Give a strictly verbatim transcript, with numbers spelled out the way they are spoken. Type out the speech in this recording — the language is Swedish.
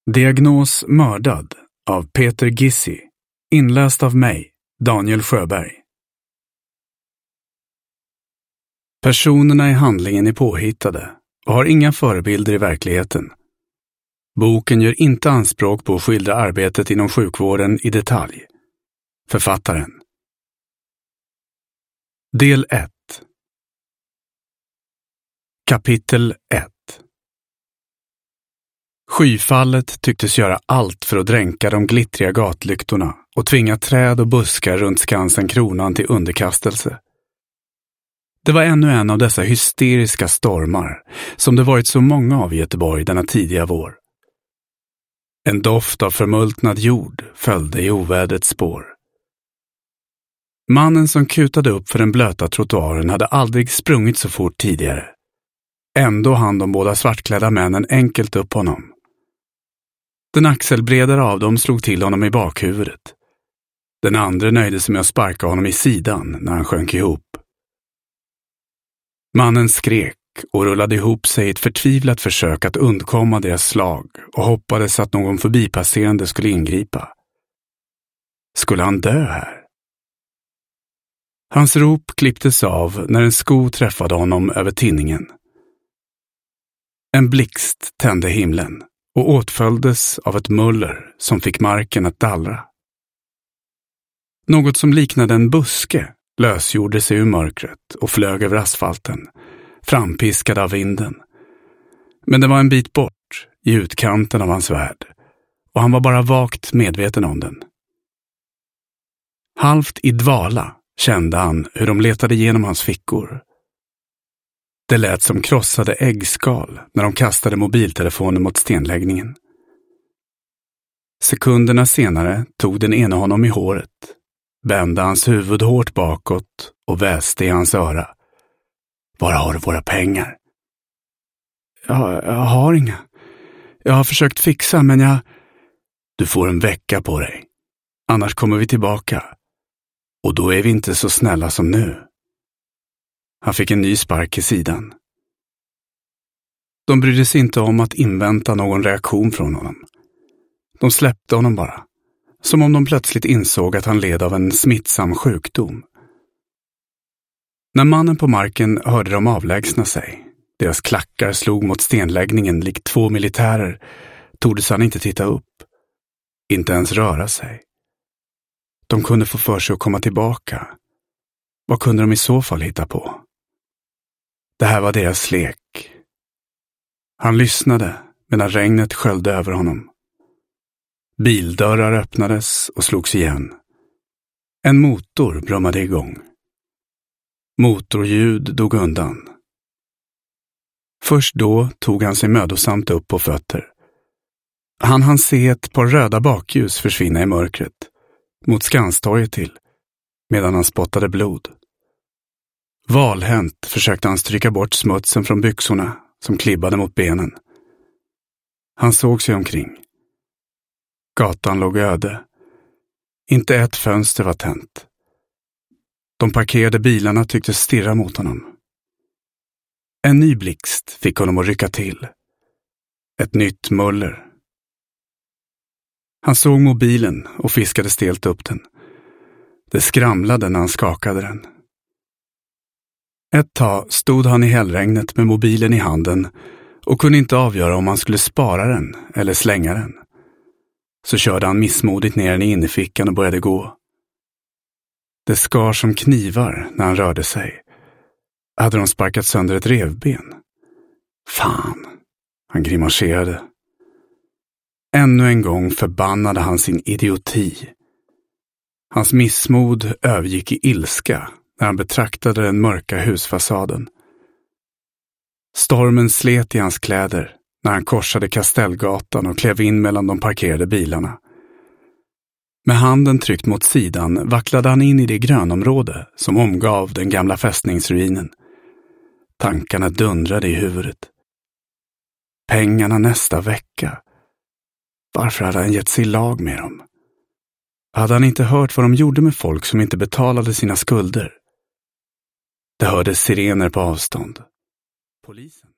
Diagnos mördad av Peter Gissi. Inläst av mig, Daniel Sjöberg. Personerna i handlingen är påhittade och har inga förebilder i verkligheten. Boken gör inte anspråk på att skildra arbetet inom sjukvården i detalj. Författaren. Del ett. Kapitel ett. Skyfallet tycktes göra allt för att dränka de glittriga gatlyktorna och tvinga träd och buskar runt Skansen Kronan till underkastelse. Det var ännu en av dessa hysteriska stormar som det varit så många av i Göteborg denna tidiga vår. En doft av förmultnad jord följde i ovädrets spår. Mannen som kutade upp för den blöta trottoaren hade aldrig sprungit så fort tidigare. Ändå hann de båda svartklädda männen enkelt upp honom. Den axelbredare av dem slog till honom i bakhuvudet. Den andra nöjde sig med att sparka honom i sidan när han sjönk ihop. Mannen skrek och rullade ihop sig i ett förtvivlat försök att undkomma deras slag och hoppades att någon förbipasserande skulle ingripa. Skulle han dö här? Hans rop klipptes av när en sko träffade honom över tinningen. En blixt tände himlen och åtföljdes av ett muller som fick marken att dallra. Något som liknade en buske lösgjorde sig ur mörkret och flög över asfalten, frampiskad av vinden. Men det var en bit bort, i utkanten av hans värld, och han var bara vagt medveten om den. Halvt i dvala kände han hur de letade igenom hans fickor. Det lät som krossade äggskal när de kastade mobiltelefonen mot stenläggningen. Sekunderna senare tog den ena honom i håret, vände hans huvud hårt bakåt och väste i hans öra. Var har du våra pengar? Jag, jag har inga. Jag har försökt fixa, men jag... Du får en vecka på dig. Annars kommer vi tillbaka. Och då är vi inte så snälla som nu. Han fick en ny spark i sidan. De brydde sig inte om att invänta någon reaktion från honom. De släppte honom bara. Som om de plötsligt insåg att han led av en smittsam sjukdom. När mannen på marken hörde de avlägsna sig. Deras klackar slog mot stenläggningen likt två militärer. Tordes han inte titta upp. Inte ens röra sig. De kunde få för sig att komma tillbaka. Vad kunde de i så fall hitta på? Det här var deras lek. Han lyssnade medan regnet sköljde över honom. Bildörrar öppnades och slogs igen. En motor brummade igång. Motorljud dog undan. Först då tog han sig mödosamt upp på fötter. Han hann se ett par röda bakljus försvinna i mörkret, mot Skanstorget till, medan han spottade blod. Valhänt försökte han stryka bort smutsen från byxorna som klibbade mot benen. Han såg sig omkring. Gatan låg öde. Inte ett fönster var tänt. De parkerade bilarna tycktes stirra mot honom. En ny blixt fick honom att rycka till. Ett nytt muller. Han såg mobilen och fiskade stelt upp den. Det skramlade när han skakade den. Ett tag stod han i hällregnet med mobilen i handen och kunde inte avgöra om han skulle spara den eller slänga den. Så körde han missmodigt ner den i innerfickan och började gå. Det skar som knivar när han rörde sig. Hade de sparkat sönder ett revben? Fan, han grimaserade. Ännu en gång förbannade han sin idioti. Hans missmod övergick i ilska när han betraktade den mörka husfasaden. Stormen slet i hans kläder när han korsade Kastellgatan och klev in mellan de parkerade bilarna. Med handen tryckt mot sidan vacklade han in i det grönområde som omgav den gamla fästningsruinen. Tankarna dundrade i huvudet. Pengarna nästa vecka. Varför hade han gett sig i lag med dem? Hade han inte hört vad de gjorde med folk som inte betalade sina skulder? Det hördes sirener på avstånd. Polisen.